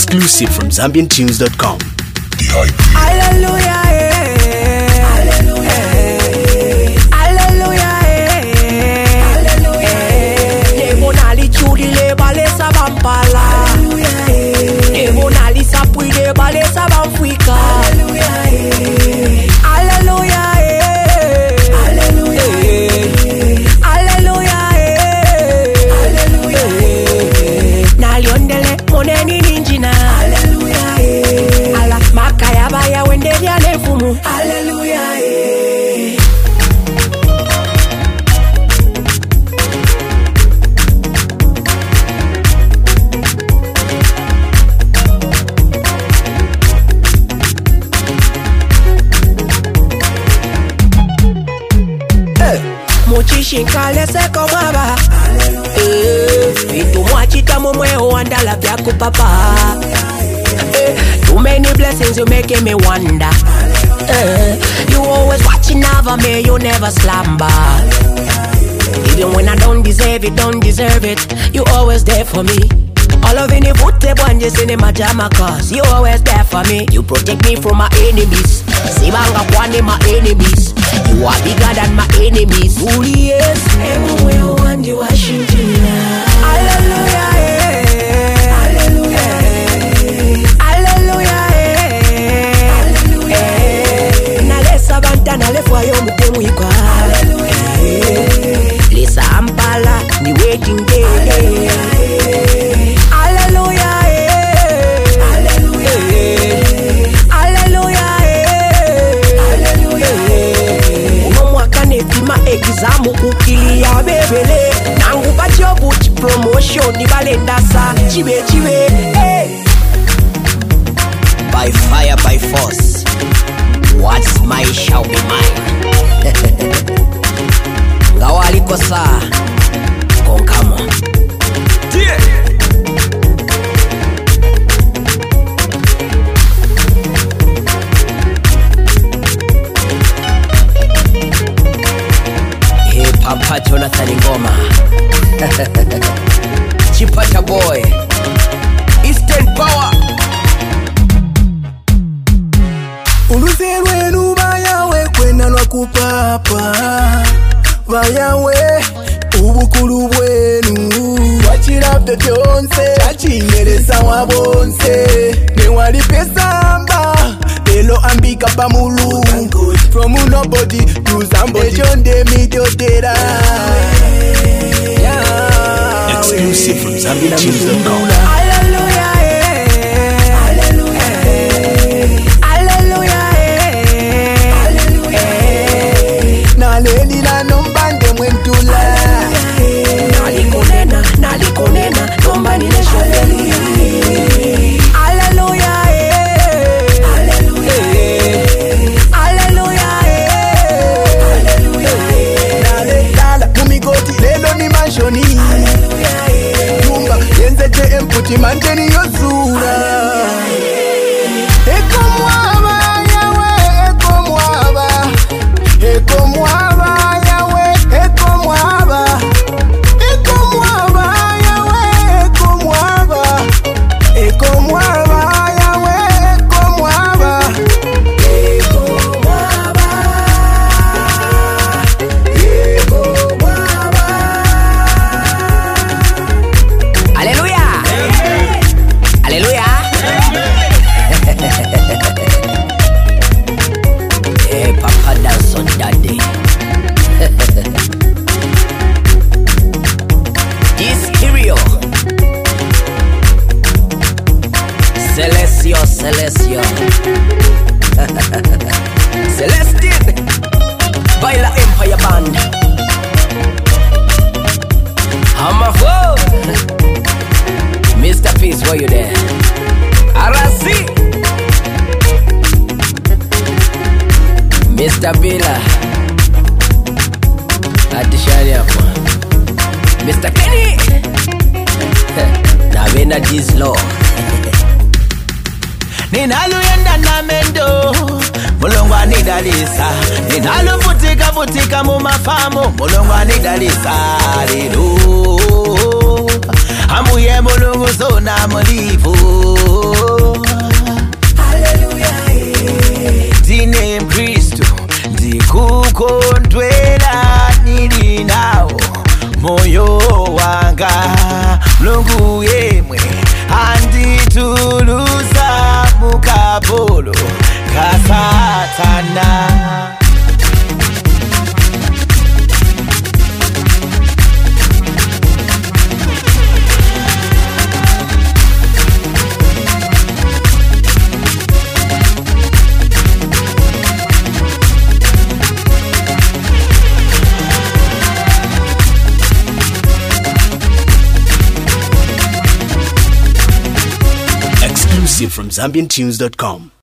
Exclusive from ZambianTunes.com. Hallelujah, hallelujah, hallelujah, Demonali chudi le bale sa bampala. Demonali sapui le bale sa bamfuika. Hallelujah, hallelujah, hallelujah. Naliondele moneni ninjina. Hallelujah, makaya baya wende diane fumu. Hallelujah. Mochishinkale se komaba. Vitu mwachita mumwe wandala vyaku papa. Too many blessings, you making me wonder. You always watching over me, you never slumber. Even when I don't deserve it, you always there for me. All of any foot and just in my jama cause you always there for me. You protect me from my enemies. Sibanga kwani my enemies. You are bigger than my enemies. Fully yes, everywhere one you Washington. Hallelujah, hallelujah, nalesa bantana lefwa yo mutemu ikwa. Lisa Ampala ni waiting day. Hallelujah, hallelujah, unomwaka netima examu kukilia bebele. Nangu batyo buchi promotion ni balendasa. Chibe chibe, by fire, by force, what's mine shall be mine. Ngawali kosa konkamo. Yeah. Hey Papa Jonathan Ngoma. Chipata boy, Eastern Power. Uluserwe nubayawe kwena lwakupapa. Bayawe ubukulu bwenu. Wachirabde byonse chachinyereza wabonse. Newali pesamba Elo ambika pamulu. From nobody to somebody. Ejonde mitotera. Exclusive from ZambianTunes.com. Hallelujah, hallelujah, naleli la nombande mwentula. Nalikonena, nomba nile shofeli. Hallelujah, hallelujah, Nalela mumigoti lelo ni manshoni. Tumba yenzete emputi manteni yosura. Eko mwaba yawe, eko mwaba. Eko mwaba yawe, eko mwaba. Eko mwaba yawe, eko mwaba. Eko mwaba yawe, eko mwaba. Eko mwaba. Eko mwaba. hallelujah, hallelujah. Hey Papa dance on that day. This Stereo Celestio Celestine Baila Empire Band. I'm a fool. Mr. Peace, where you there? Arasi Mr. Bila Atishani hapo Mr. Kenny Navena Dizlo Ninaluyenda na mendo Mulungu anidalisa. Ninalo vutika mu mafamu Mulungu anidalisa. Hallelujah. Amuye Mulungu zona mulivu. ZambianTunes.com.